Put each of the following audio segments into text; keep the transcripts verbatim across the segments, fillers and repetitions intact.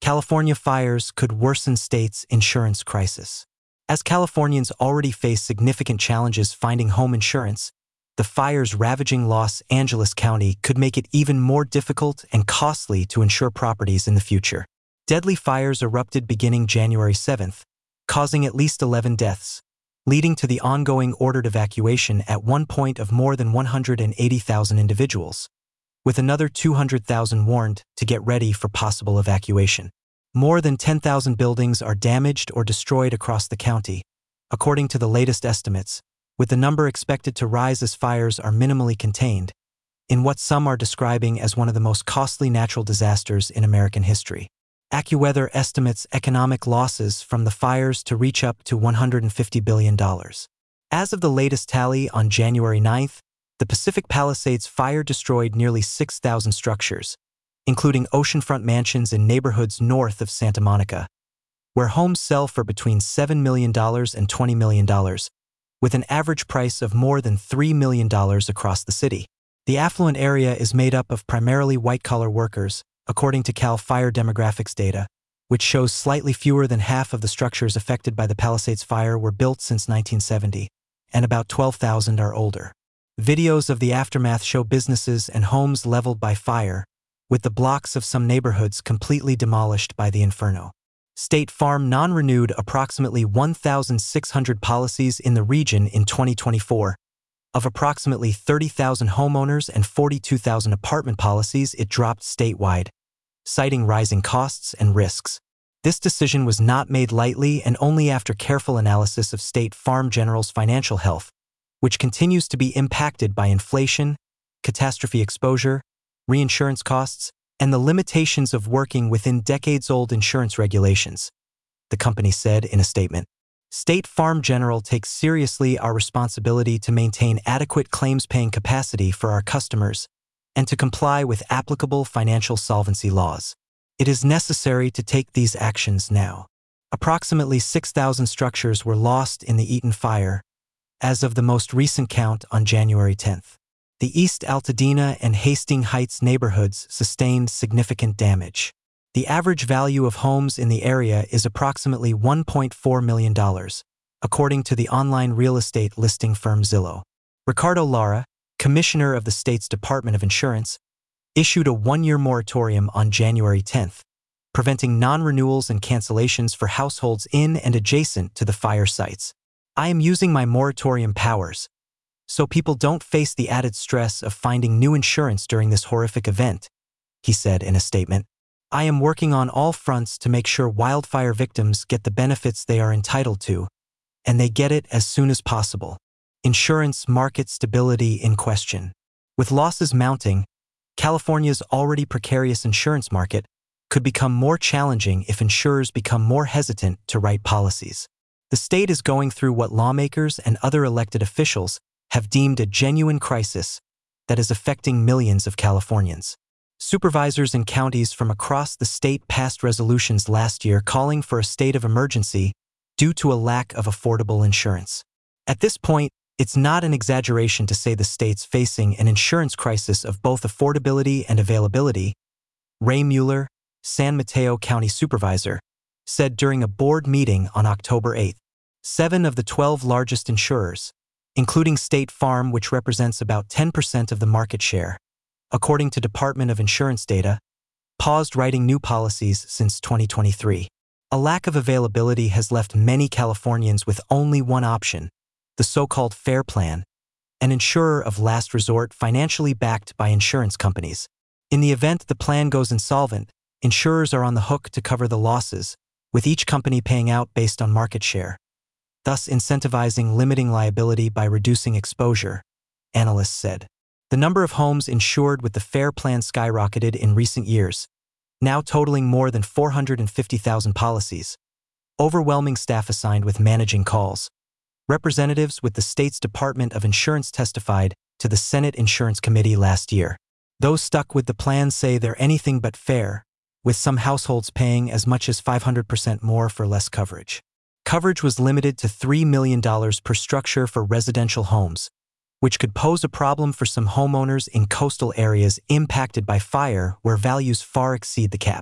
California fires could worsen state's insurance crisis. As Californians already face significant challenges finding home insurance, the fires ravaging Los Angeles County could make it even more difficult and costly to insure properties in the future. Deadly fires erupted beginning January seventh, causing at least eleven deaths, leading to the ongoing ordered evacuation at one point of more than one hundred eighty thousand individuals, with another two hundred thousand warned to get ready for possible evacuation. More than ten thousand buildings are damaged or destroyed across the county, according to the latest estimates, with the number expected to rise as fires are minimally contained, in what some are describing as one of the most costly natural disasters in American history. AccuWeather estimates economic losses from the fires to reach up to one hundred fifty billion dollars. As of the latest tally on January ninth, the Pacific Palisades fire destroyed nearly six thousand structures, including oceanfront mansions in neighborhoods north of Santa Monica, where homes sell for between seven million dollars and twenty million dollars, with an average price of more than three million dollars across the city. The affluent area is made up of primarily white-collar workers, according to Cal Fire demographics data, which shows slightly fewer than half of the structures affected by the Palisades fire were built since nineteen seventy, and about twelve thousand are older. Videos of the aftermath show businesses and homes leveled by fire, with the blocks of some neighborhoods completely demolished by the inferno. State Farm non-renewed approximately one thousand six hundred policies in the region in twenty twenty-four. Of approximately thirty thousand homeowners and forty-two thousand apartment policies it dropped statewide, citing rising costs and risks. This decision was not made lightly and only after careful analysis of State Farm General's financial health, which continues to be impacted by inflation, catastrophe exposure, reinsurance costs, and the limitations of working within decades-old insurance regulations, the company said in a statement. State Farm General takes seriously our responsibility to maintain adequate claims-paying capacity for our customers and to comply with applicable financial solvency laws. It is necessary to take these actions now. Approximately six thousand structures were lost in the Eaton fire, as of the most recent count on January tenth. The East Altadena and Hastings Heights neighborhoods sustained significant damage. The average value of homes in the area is approximately one point four million dollars, according to the online real estate listing firm Zillow. Ricardo Lara, commissioner of the state's Department of Insurance, issued a one-year moratorium on January tenth, preventing non-renewals and cancellations for households in and adjacent to the fire sites. I am using my moratorium powers so people don't face the added stress of finding new insurance during this horrific event, he said in a statement. I am working on all fronts to make sure wildfire victims get the benefits they are entitled to, and they get it as soon as possible. Insurance market stability in question. With losses mounting, California's already precarious insurance market could become more challenging if insurers become more hesitant to write policies. The state is going through what lawmakers and other elected officials have deemed a genuine crisis that is affecting millions of Californians. Supervisors in counties from across the state passed resolutions last year calling for a state of emergency due to a lack of affordable insurance. At this point, it's not an exaggeration to say the state's facing an insurance crisis of both affordability and availability, Ray Mueller, San Mateo County Supervisor, said during a board meeting on October eighth. Seven of the twelve largest insurers, including State Farm, which represents about ten percent of the market share, according to Department of Insurance data, paused writing new policies since twenty twenty-three. A lack of availability has left many Californians with only one option, the so-called FAIR Plan, an insurer of last resort financially backed by insurance companies. In the event the plan goes insolvent, insurers are on the hook to cover the losses, with each company paying out based on market share, thus incentivizing limiting liability by reducing exposure, analysts said. The number of homes insured with the FAIR Plan skyrocketed in recent years, now totaling more than four hundred fifty thousand policies. Overwhelming staff assigned with managing calls. Representatives with the state's Department of Insurance testified to the Senate Insurance Committee last year. Those stuck with the plan say they're anything but fair, with some households paying as much as five hundred percent more for less coverage. Coverage was limited to three million dollars per structure for residential homes, which could pose a problem for some homeowners in coastal areas impacted by fire where values far exceed the cap.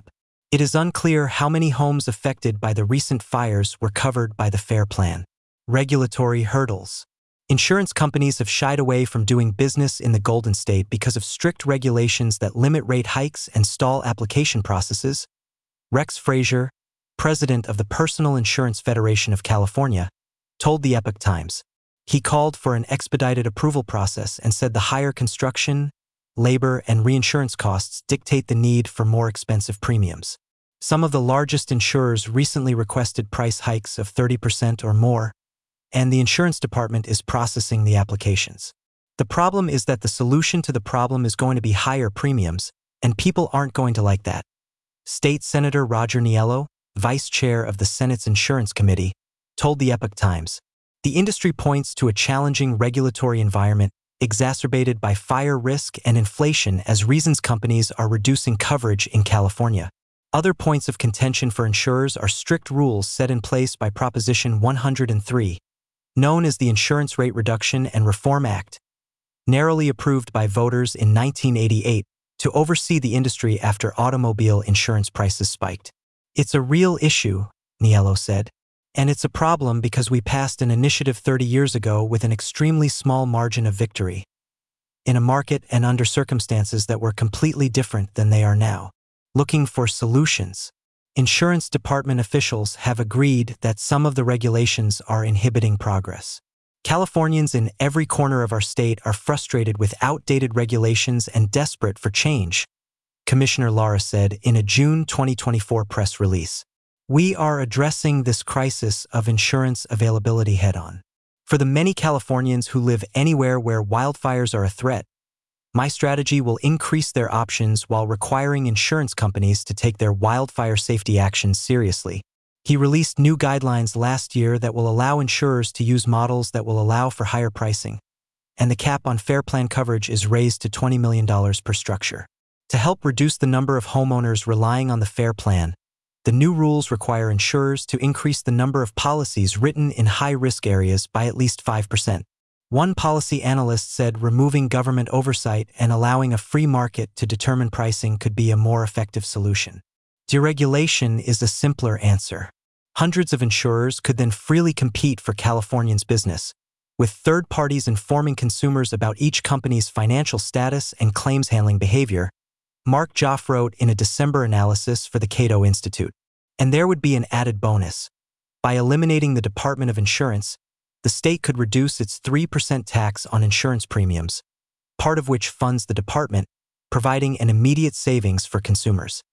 It is unclear how many homes affected by the recent fires were covered by the FAIR Plan. Regulatory hurdles. Insurance companies have shied away from doing business in the Golden State because of strict regulations that limit rate hikes and stall application processes. Rex Frazier, president of the Personal Insurance Federation of California, told the Epoch Times. He called for an expedited approval process and said the higher construction, labor, and reinsurance costs dictate the need for more expensive premiums. Some of the largest insurers recently requested price hikes of thirty percent or more, and the insurance department is processing the applications. The problem is that the solution to the problem is going to be higher premiums, and people aren't going to like that. State Senator Roger Niello, vice chair of the Senate's Insurance Committee, told the Epoch Times, the industry points to a challenging regulatory environment exacerbated by fire risk and inflation as reasons companies are reducing coverage in California. Other points of contention for insurers are strict rules set in place by Proposition one hundred three, known as the Insurance Rate Reduction and Reform Act, narrowly approved by voters in nineteen eighty-eight to oversee the industry after automobile insurance prices spiked. It's a real issue, Niello said, and it's a problem because we passed an initiative thirty years ago with an extremely small margin of victory, in a market and under circumstances that were completely different than they are now. Looking for solutions. Insurance department officials have agreed that some of the regulations are inhibiting progress. Californians in every corner of our state are frustrated with outdated regulations and desperate for change, Commissioner Lara said in a June twenty twenty-four press release. We are addressing this crisis of insurance availability head-on. For the many Californians who live anywhere where wildfires are a threat, my strategy will increase their options while requiring insurance companies to take their wildfire safety actions seriously. He released new guidelines last year that will allow insurers to use models that will allow for higher pricing, and the cap on FAIR Plan coverage is raised to twenty million dollars per structure. To help reduce the number of homeowners relying on the FAIR Plan, the new rules require insurers to increase the number of policies written in high-risk areas by at least five percent. One policy analyst said removing government oversight and allowing a free market to determine pricing could be a more effective solution. Deregulation is a simpler answer. Hundreds of insurers could then freely compete for Californians' business, with third parties informing consumers about each company's financial status and claims handling behavior, Mark Joff wrote in a December analysis for the Cato Institute. And there would be an added bonus. By eliminating the Department of Insurance, the state could reduce its three percent tax on insurance premiums, part of which funds the department, providing an immediate savings for consumers.